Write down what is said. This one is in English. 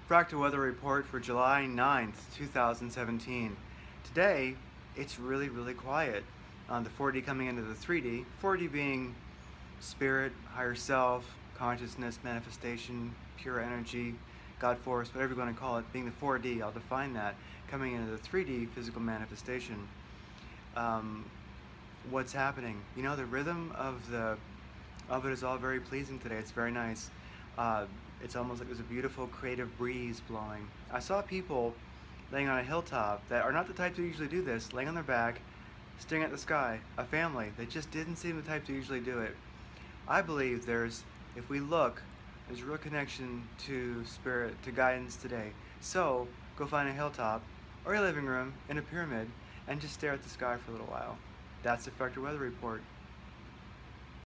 Fractal weather report for July 9th, 2017. Today, it's really quiet. The 4D coming into the 3D, 4D being spirit, higher self, consciousness, manifestation, pure energy, God force, whatever you want to call it, being the 4D, I'll define that, coming into the 3D physical manifestation. What's happening? You know, the rhythm of it is all very pleasing today. It's very nice. It's almost like there's a beautiful creative breeze blowing. I saw people laying on a hilltop that are not the type to usually do this, laying on their back, staring at the sky. A family that just didn't seem the type to usually do it. I believe if we look, there's a real connection to spirit, to guidance today. So go find a hilltop or a living room in a pyramid and just stare at the sky for a little while. That's the Fractal Weather Report.